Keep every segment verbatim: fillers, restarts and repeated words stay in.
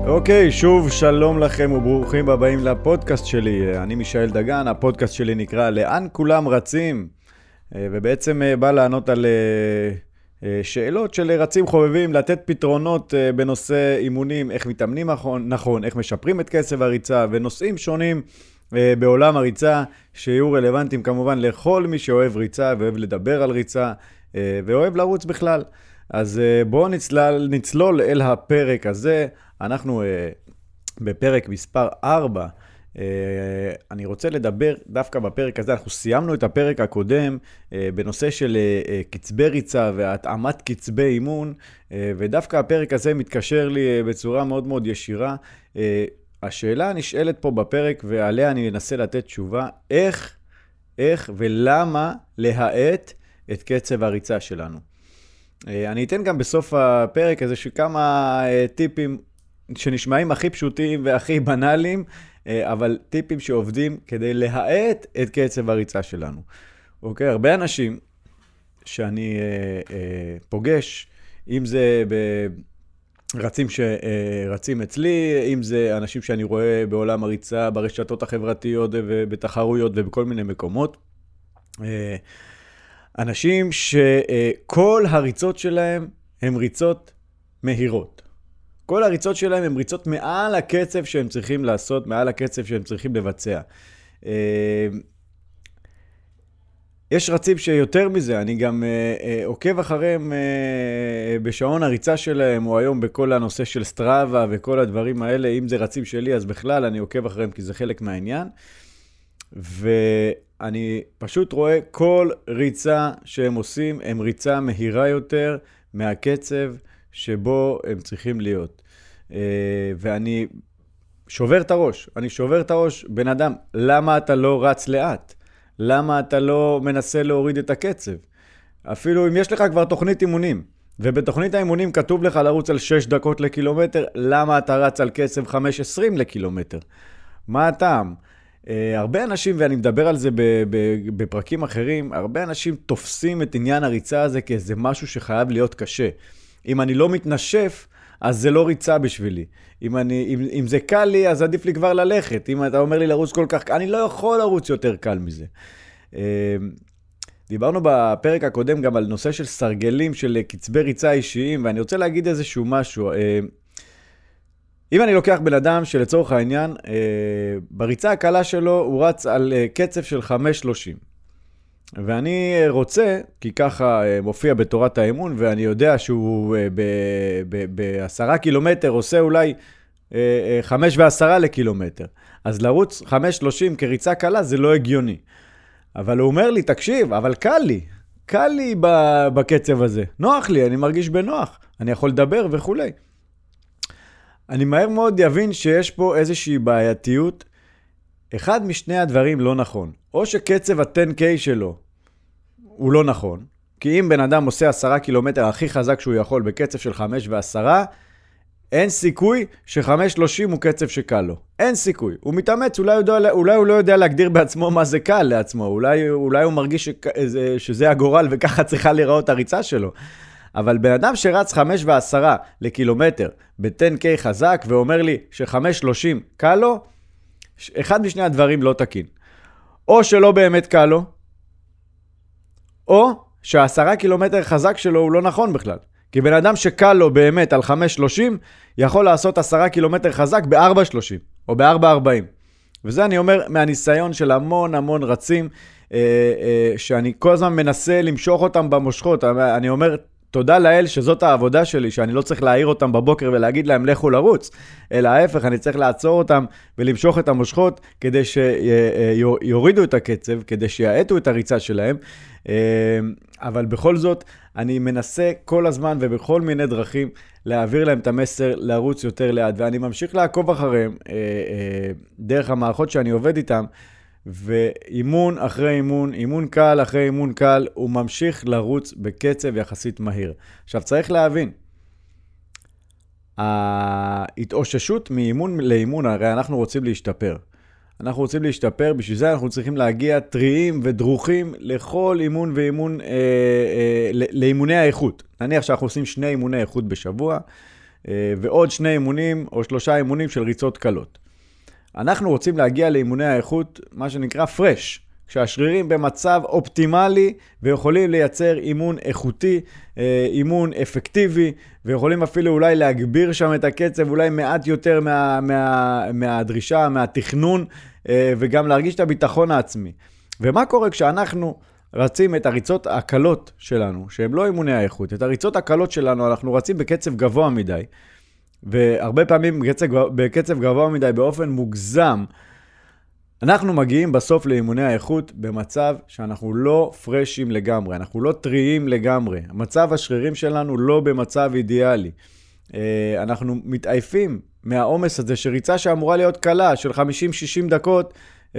אוקיי, שוב שלום לכם וברוכים הבאים לפודקאסט שלי. אני מישאל דגן, הפודקאסט שלי נקרא לאן כולם רצים, ובעצם בא לענות על שאלות של רצים חובבים, לתת פתרונות בנושא אימונים, איך מתאמנים נכון, נכון, איך משפרים את קצב הריצה, ונושאים שונים בעולם הריצה שיהיו רלוונטיים כמובן לכל מי שאוהב ריצה ואוהב לדבר על ריצה ואוהב לרוץ בכלל. אז בואו נצלול, נצלול אל הפרק הזה. אנחנו uh, בפרק מספר ארבע, uh, אני רוצה לדבר דווקא בפרק הזה, אנחנו סיימנו את הפרק הקודם uh, בנושא של uh, קצבי ריצה והתאמת קצבי אימון, uh, ודווקא הפרק הזה מתקשר לי uh, בצורה מאוד מאוד ישירה. Uh, השאלה נשאלת פה בפרק ועליה אני אנסה לתת תשובה, איך, איך ולמה להאט את קצב הריצה שלנו. Uh, אני אתן גם בסוף הפרק איזשהו כמה uh, טיפים, שנשמעים הכי פשוטים והכי בנאליים, אבל טיפים שעובדים כדי להאט את קצב הריצה שלנו. אוקיי, הרבה אנשים שאני אה, אה, פוגש, אם זה ברצים שרצים אצלי, אם זה אנשים שאני רואה בעולם הריצה, ברשתות החברתיות ובתחרויות ובכל מיני מקומות, אה, אנשים שכל הריצות שלהם הם ריצות מהירות. כל הריצות שלהם הן ריצות מעל הקצב שהם צריכים לעשות, מעל הקצב שהם צריכים לבצע. יש רצים שיותר מזה, אני גם עוקב אחריהם בשעון הריצה שלהם, או היום בכל הנושא של סטראבה וכל הדברים האלה. אם זה רצים שלי, אז בכלל אני עוקב אחריהם כי זה חלק מהעניין. ואני פשוט רואה כל ריצה שהם עושים, הם ריצה מהירה יותר מהקצב שבו הם צריכים להיות. Uh, ואני שובר את הראש, אני שובר את הראש, בן אדם, למה אתה לא רץ לאט? למה אתה לא מנסה להוריד את הקצב? אפילו אם יש לך כבר תוכנית אימונים, ובתוכנית האימונים כתוב לך לרוץ על שש דקות לקילומטר, למה אתה רץ על קצב חמש עשרים לקילומטר? מה הטעם? Uh, הרבה אנשים, ואני מדבר על זה בפרקים אחרים, הרבה אנשים תופסים את עניין הריצה הזה כאיזה משהו שחייב להיות קשה. אם אני לא מתנשף, אז זה לא ריצה בשבילי. אם, אני, אם, אם זה קל לי, אז עדיף לי כבר ללכת. אם אתה אומר לי לרוץ כל כך, אני לא יכול לרוץ יותר קל מזה. דיברנו בפרק הקודם גם על נושא של סרגלים, של קצבי ריצה אישיים, ואני רוצה להגיד איזשהו משהו. אם אני לוקח בן אדם שלצורך העניין, בריצה הקלה שלו הוא רץ על קצב של חמש שלושים. ואני רוצה, כי ככה מופיע בתורת האימון, ואני יודע שהוא בעשרה קילומטר עושה אולי חמש ועשרה לקילומטר. אז לרוץ חמש שלושים כריצה קלה זה לא הגיוני. אבל הוא אומר לי, תקשיב, אבל קל לי. קל לי בקצב הזה. נוח לי, אני מרגיש בנוח. אני יכול לדבר וכו'. אני מהר מאוד יבין שיש פה איזושהי בעייתיות. אחד משני הדברים לא נכון. או שקצב ה-עשר קיי שלו הוא לא נכון, כי אם בן אדם עושה עשרה קילומטר הכי חזק שהוא יכול בקצב של חמש ועשרה, אין סיכוי ש-חמש שלושים הוא קצב שקל לו. אין סיכוי. הוא מתאמץ, אולי, יודע, אולי הוא לא יודע להגדיר בעצמו מה זה קל לעצמו. אולי, אולי הוא מרגיש שכ, שזה הגורל וככה צריכה לראות הריצה שלו. אבל בן אדם שרץ חמש ועשרה לקילומטר ב-עשר קיי חזק ואומר לי ש-חמש שלושים קל לו, אחד משני הדברים לא תקין. או שלא באמת קל לו, או שהעשרה קילומטר חזק שלו הוא לא נכון בכלל. כי בן אדם שקל לו באמת על חמש שלושים, יכול לעשות עשרה קילומטר חזק ב-ארבע שלושים, או ב-ארבע ארבעים. וזה אני אומר מהניסיון של המון המון רצים, אה, אה, שאני כל הזמן מנסה למשוך אותם במושכות. אני אומר, תודה לאל שזאת העבודה שלי, שאני לא צריך להעיר אותם בבוקר ולהגיד להם לכו לרוץ, אלא ההפך, אני צריך לעצור אותם ולמשוך את המושכות כדי שיורידו את הקצב, כדי שיעטו את הריצה שלהם. אבל בכל זאת, אני מנסה כל הזמן ובכל מיני דרכים להעביר להם את המסר לרוץ יותר לאט, ואני ממשיך לעקוב אחריהם דרך המערכות שאני עובד איתם, ואימון אחרי אימון, אימון קל אחרי אימון קל, הוא ממשיך לרוץ בקצב יחסית מהיר. עכשיו צריך להבין, ההתאוששות מאימון לאימון, הרי אנחנו רוצים להשתפר. אנחנו רוצים להשתפר, בשביל זה אנחנו צריכים להגיע טריים ודרוכים לכל אימון ואימון, אה, אה, לאימוני האיכות. נניח שאנחנו עושים שני אימוני איכות בשבוע, ועוד שני אימונים או שלושה אימונים של ריצות קלות. אנחנו רוצים להגיע לאימוני האיכות, מה שנקרא פרש, כשהשרירים במצב אופטימלי ויכולים לייצר אימון איכותי, אימון אפקטיבי, ויכולים אפילו אולי להגביר שם את הקצב, אולי מעט יותר מה, מה, מהדרישה, מהתכנון, וגם להרגיש את הביטחון העצמי. ומה קורה כשאנחנו רצים את הריצות הקלות שלנו, שהם לא אימוני האיכות, את הריצות הקלות שלנו אנחנו רצים בקצב גבוה מדי, והרבה פעמים בקצב, בקצב גבוה מדי באופן מוגזם, אנחנו מגיעים בסוף לאימוני האיכות במצב שאנחנו לא פרשים לגמרי, אנחנו לא טריים לגמרי. מצב השרירים שלנו לא במצב אידיאלי. אנחנו מתעייפים מהעומס הזה, שריצה שאמורה להיות קלה של חמישים שישים דקות,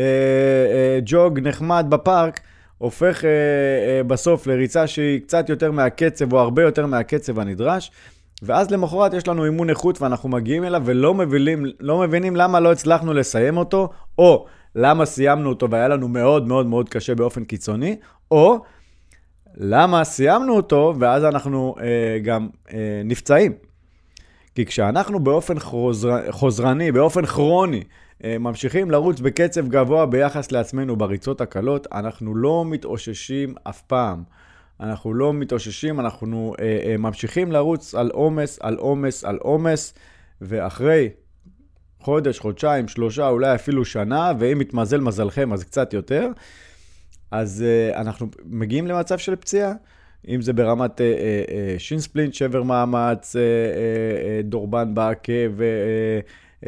ג'וג נחמד בפארק, הופך בסוף לריצה שהיא קצת יותר מהקצב או הרבה יותר מהקצב הנדרש, ואז למחרת יש לנו אימון איכות ואנחנו מגיעים אליו ולא מבינים, לא מבינים למה לא הצלחנו לסיים אותו, או למה סיימנו אותו והיה לנו מאוד מאוד מאוד קשה באופן קיצוני, או למה סיימנו אותו ואז אנחנו אה, גם אה, נפצעים. כי כשאנחנו באופן חוזר, חוזרני, באופן כרוני, אה, ממשיכים לרוץ בקצב גבוה ביחס לעצמנו בריצות הקלות, אנחנו לא מתאוששים אף פעם. אנחנו לא מתאוששים, אנחנו אה, אה, ממשיכים לרוץ על עומס, על עומס, על עומס, ואחרי חודש, חודשיים, שלושה, אולי אפילו שנה, ואם מתמזל מזלכם, אז קצת יותר, אז uh, אנחנו מגיעים למצב של פציעה, אם זה ברמת uh, uh, שין ספלינט, שבר מאמץ, uh, uh, uh, דורבן בעקב, uh, uh,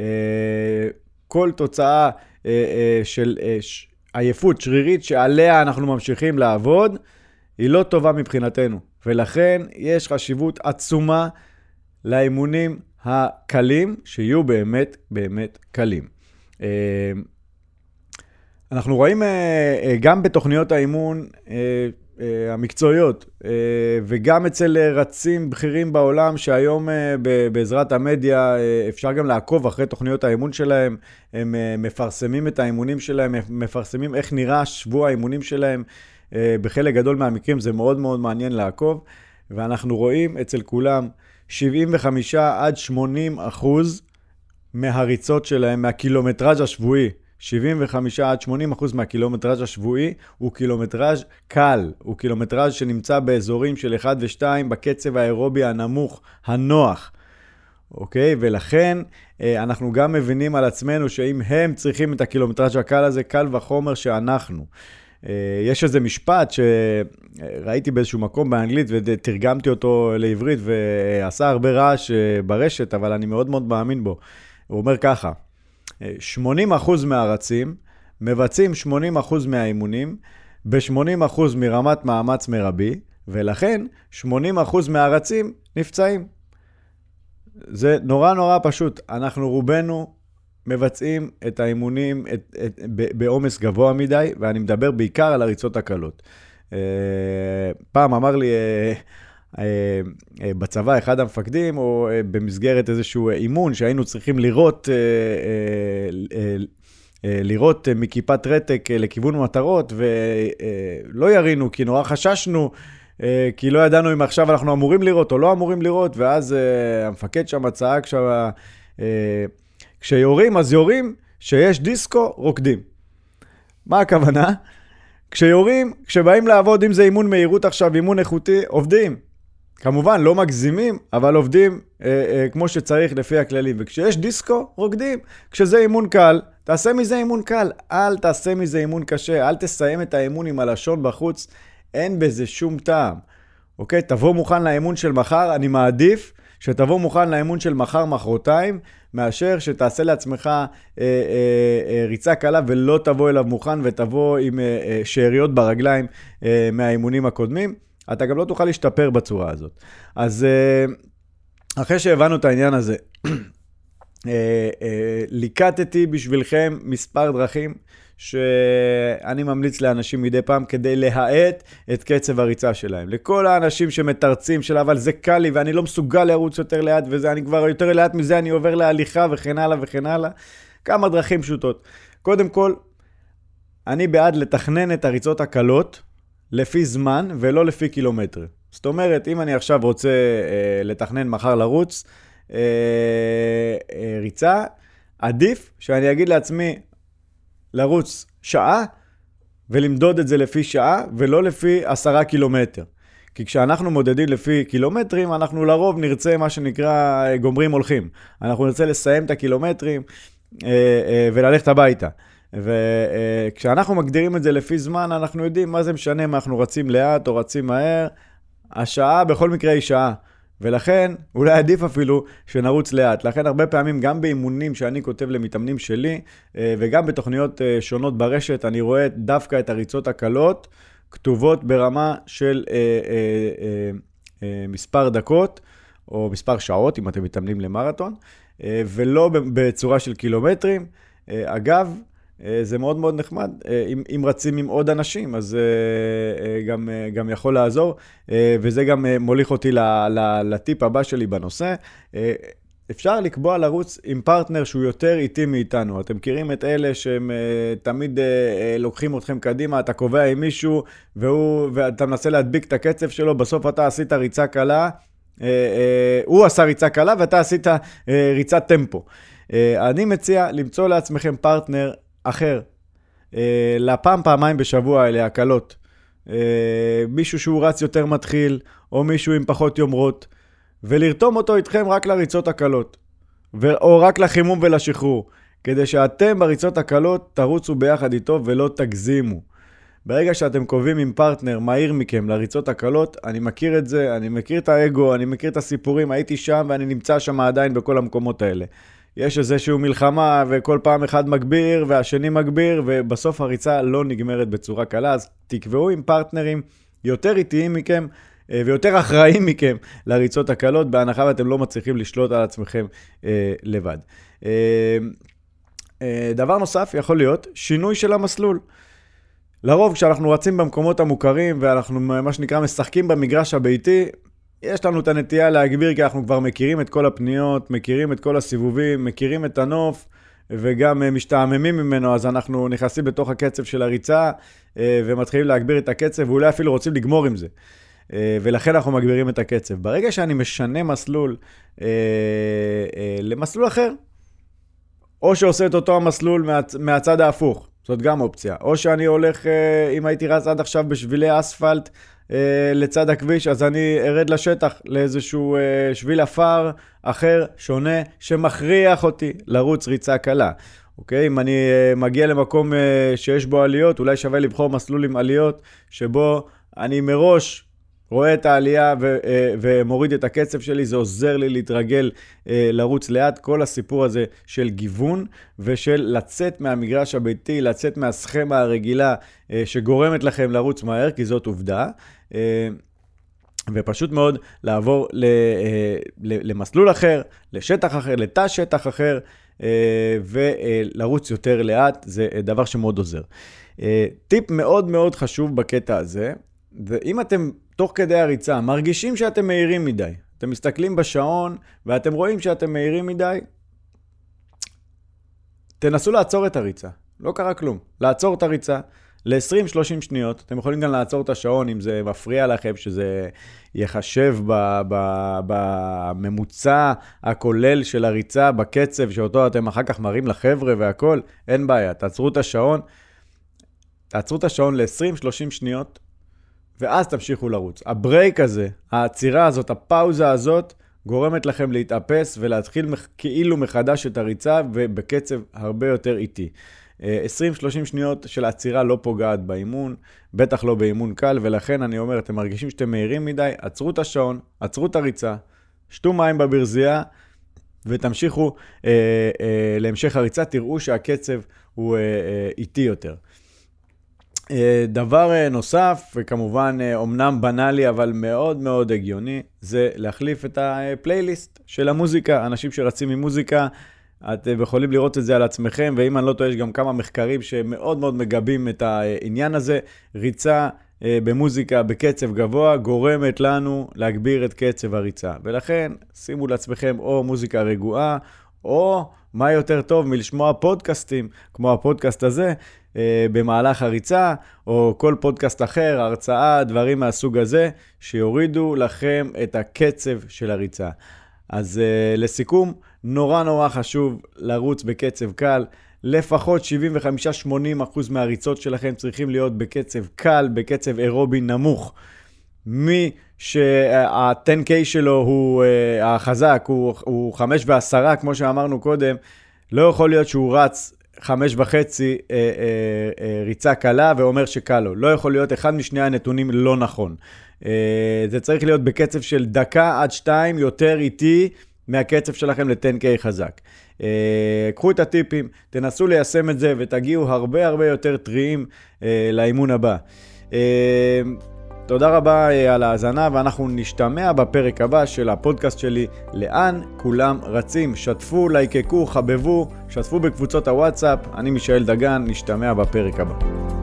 כל תוצאה uh, uh, של uh, ש... עייפות שרירית שעליה אנחנו ממשיכים לעבוד, היא לא טובה מבחינתנו, ולכן יש חשיבות עצומה לאימונים הקלים, שיהיו באמת, באמת קלים. אנחנו רואים גם בתוכניות האימון המקצועיות, וגם אצל רצים בכירים בעולם, שהיום בעזרת המדיה אפשר גם לעקוב אחרי תוכניות האימון שלהם, הם מפרסמים את האימונים שלהם, מפרסמים איך נראה שבוע האימונים שלהם, בחלק גדול מהמקרים זה מאוד מאוד מעניין לעקוב, ואנחנו רואים אצל כולם, שבעים וחמישה עד שמונים אחוז מהריצות שלהם, מהקילומטראז' השבועי, שבעים וחמישה עד שמונים אחוז מהקילומטראז' השבועי, הוא קילומטראז' קל, הוא קילומטראז' שנמצא באזורים של אחד ושתיים, בקצב האירובי הנמוך, הנוח. אוקיי? ולכן אנחנו גם מבינים על עצמנו, שאם הם צריכים את הקילומטראז' הקל הזה, קל וחומר שאנחנו. יש איזה משפט שראיתי באיזשהו מקום באנגלית ותרגמתי אותו לעברית ועשה הרבה רעש ברשת, אבל אני מאוד מאוד מאמין בו. הוא אומר ככה, שמונים אחוז מהרצים מבצעים שמונים אחוז מהאימונים ב-שמונים אחוז מרמת מאמץ מרבי, ולכן שמונים אחוז מהרצים נפצעים. זה נורא נורא פשוט. אנחנו רובנו מבצעים את האימונים את, את, בעומס גבוה מדי, ואני מדבר בעיקר על הריצות הקלות. פעם אמר לי בצבא אחד המפקדים, או במסגרת איזשהו אימון, שהיינו צריכים לראות, לראות מכיפת רתק לכיוון מטרות, ולא ירינו, כי נורא חששנו, כי לא ידענו אם עכשיו אנחנו אמורים לראות או לא אמורים לראות, ואז המפקד שם צעק שם, כשיורים, אז יורים, שיש דיסקו, רוקדים. מה הכוונה? כשיורים, כשבאים לעבוד, אם זה אימון מהירות עכשיו, אימון איכותי, עובדים. כמובן, לא מגזימים, אבל עובדים אה, אה, כמו שצריך לפי הכללים. וכשיש דיסקו, רוקדים. כשזה אימון קל, תעשה מזה אימון קל. אל תעשה מזה אימון קשה. אל תסיים את האימון עם הלשון בחוץ. אין בזה שום טעם. אוקיי? תבוא מוכן לאימון של מחר. אני מעדיף שתבוא מוכן לאימון של מחר, מחרתיים, מאשר שתעשה לעצמך אה, אה, אה, ריצה קלה ולא תבוא אליו מוכן ותבוא עם אה, אה, שאריות ברגליים אה, מהאימונים הקודמים. אתה גם לא תוכל להשתפר בצורה הזאת. אז אה, אחרי שהבנו את העניין הזה, אה, אה, ליקטתי בשבילכם מספר דרכים שאני ממליץ לאנשים מדי פעם כדי להאט את קצב הריצה שלהם. לכל האנשים שמתרצים של אבל זה קל לי ואני לא מסוגל לרוץ יותר לאט וזה, אני כבר יותר לאט מזה, אני עובר להליכה וכן הלאה וכן הלאה. כמה דרכים פשוטות. קודם כל, אני בעד לתכנן את הריצות הקלות לפי זמן ולא לפי קילומטר. זאת אומרת, אם אני עכשיו רוצה אה, לתכנן מחר לרוץ, אה, אה, ריצה, עדיף שאני אגיד לעצמי לרוץ שעה, ולמדוד את זה לפי שעה, ולא לפי עשרה קילומטר. כי כשאנחנו מודדים לפי קילומטרים, אנחנו לרוב נרצה מה שנקרא גומרים הולכים. אנחנו נרצה לסיים את הקילומטרים אה, אה, וללכת הביתה. וכשאנחנו מגדירים את זה לפי זמן, אנחנו יודעים מה זה משנה אם אנחנו רצים לאט או רצים מהר. השעה בכל מקרה היא שעה. ולכן, אולי עדיף אפילו שנרוץ לאט. לכן הרבה פעמים גם באימונים שאני כותב למתאמנים שלי, וגם בתוכניות שונות ברשת, אני רואה דווקא את הריצות הקלות, כתובות ברמה של אה, אה, אה, אה, מספר דקות, או מספר שעות, אם אתם מתאמנים למרתון, אה, ולא בצורה של קילומטרים. אה, אגב, אה, זה מאוד מאוד נחמד. אה, אם, אם רצים עם עוד אנשים, אז אה, אה, גם, אה, גם יכול לעזור, אה, וזה גם אה, מוליך אותי ל, ל, לטיפ הבא שלי בנושא. אה, אפשר לקבוע לרוץ עם פרטנר שהוא יותר איטי מאיתנו. אתם מכירים את אלה שהם uh, תמיד uh, uh, לוקחים אתכם קדימה, אתה קובע עם מישהו, והוא, ואתה מנסה להדביק את הקצב שלו, בסוף אתה עשית ריצה קלה, uh, uh, הוא עשה ריצה קלה, ואתה עשית uh, ריצת טמפו. Uh, אני מציע למצוא לעצמכם פרטנר אחר, uh, לפעם פעמיים בשבוע אלה הקלות. Uh, מישהו שהוא רץ יותר מתחיל, או מישהו עם פחות יומרות, ולרתום אותו איתכם רק לריצות הקלות, ו- או רק לחימום ולשחרור, כדי שאתם בריצות הקלות תרוצו ביחד איתו ולא תגזימו. ברגע שאתם קובעים עם פרטנר מהיר מכם לריצות הקלות, אני מכיר את זה, אני מכיר את האגו, אני מכיר את הסיפורים, הייתי שם ואני נמצא שם עדיין בכל המקומות האלה. יש איזשהו מלחמה וכל פעם אחד מגביר והשני מגביר, ובסוף הריצה לא נגמרת בצורה קלה, אז תקבעו עם פרטנרים יותר איטיים מכם, ויותר אחראים מכם לריצות הקלות, בהנחה ואתם לא מצליחים לשלוט על עצמכם אה, לבד. אה, אה, דבר נוסף יכול להיות שינוי של המסלול. לרוב כשאנחנו רצים במקומות המוכרים, ואנחנו מה שנקרא משחקים במגרש הביתי, יש לנו את הנטייה להגביר, כי אנחנו כבר מכירים את כל הפניות, מכירים את כל הסיבובים, מכירים את הנוף, וגם אה, משתעממים ממנו, אז אנחנו נכנסים בתוך הקצב של הריצה, אה, ומתחילים להגביר את הקצב, ואולי אפילו רוצים לגמור עם זה. ולכן אנחנו מגבירים את הקצב. ברגע שאני משנה מסלול אה, אה, למסלול אחר, או שעושה את אותו המסלול מה, מהצד ההפוך, זאת גם אופציה. או שאני הולך, אה, אם הייתי רץ עד עכשיו בשבילי אספלט אה, לצד הכביש, אז אני ארד לשטח לאיזשהו אה, שביל אפר אחר, שונה, שמכריח אותי לרוץ ריצה קלה. אוקיי? אם אני אה, מגיע למקום אה, שיש בו עליות, אולי שווה לבחור מסלול עם עליות, שבו אני מראש רואה את העלייה ו- ומוריד את הקצב שלי, זה עוזר לי להתרגל לרוץ לאט. כל הסיפור הזה של גיוון ושל לצאת מהמגרש הביתי, לצאת מהסכמה הרגילה שגורמת לכם לרוץ מהר, כי זאת עובדה. ופשוט מאוד לעבור למסלול אחר, לשטח אחר, לתא שטח אחר, ולרוץ יותר לאט, זה דבר שמאוד עוזר. טיפ מאוד מאוד חשוב בקטע הזה, ואם אתם תוך כדי הריצה מרגישים שאתם מהירים מדי, אתם מסתכלים בשעון ואתם רואים שאתם מהירים מדי, תנסו לעצור את הריצה, לא קרה כלום. לעצור את הריצה ל-עשרים שלושים שניות, אתם יכולים גם לעצור את השעון אם זה מפריע לכם, שזה יחשב בממוצע הכולל של הריצה, בקצב שאותו אתם אחר כך מראים לחבר'ה והכל, אין בעיה, תעצרו את השעון, תעצרו את השעון ל-עשרים שלושים שניות, ואז תמשיכו לרוץ. הברייק הזה, העצירה הזאת, הפאוזה הזאת, גורמת לכם להתאפס ולהתחיל כאילו מחדש את הריצה, ובקצב הרבה יותר איטי. עשרים שלושים שניות של עצירה לא פוגעת באימון, בטח לא באימון קל, ולכן אני אומר, אתם מרגישים שאתם מהירים מדי, עצרו את השעון, עצרו את הריצה, שתו מים בברזייה, ותמשיכו אה, אה, להמשך הריצה, תראו שהקצב הוא אה, אה, איטי יותר. דבר נוסף, וכמובן אומנם בנאלי, אבל מאוד מאוד הגיוני, זה להחליף את הפלייליסט של המוזיקה. אנשים שרצים עם מוזיקה, אתם יכולים לראות את זה על עצמכם, ואם אני לא טועה, יש גם כמה מחקרים שמאוד מאוד מגבים את העניין הזה. ריצה במוזיקה בקצב גבוה גורמת לנו להגביר את קצב הריצה. ולכן שימו לעצמכם או מוזיקה רגועה, או מה יותר טוב מלשמוע פודקאסטים, כמו הפודקאסט הזה, במהלך הריצה, או כל פודקאסט אחר, הרצאה, דברים מהסוג הזה, שיורידו לכם את הקצב של הריצה. אז uh, לסיכום, נורא נורא חשוב לרוץ בקצב קל, לפחות שבעים וחמש עד שמונים אחוז מהריצות שלכם צריכים להיות בקצב קל, בקצב אירובי נמוך. מי שה-טן קיי שלו הוא uh, החזק, הוא, הוא חמש ועשרה, כמו שאמרנו קודם, לא יכול להיות שהוא רץ חמש וחצי אה, אה, אה, ריצה קלה ואומר שקל לו. לא יכול להיות, אחד משני הנתונים לא נכון. אה, זה צריך להיות בקצב של דקה עד שתיים יותר איטי מהקצב שלכם ל-טן קיי חזק. אה, קחו את הטיפים, תנסו ליישם את זה ותגיעו הרבה הרבה יותר טריים אה, לאימון הבא. אה, תודה רבה על ההאזנה, ואנחנו נשתמע בפרק הבא של הפודקאסט שלי, לאן כולם רצים. שתפו, לייקקו, חבבו, שתפו בקבוצות הוואטסאפ. אני מישאל דגן, נשתמע בפרק הבא.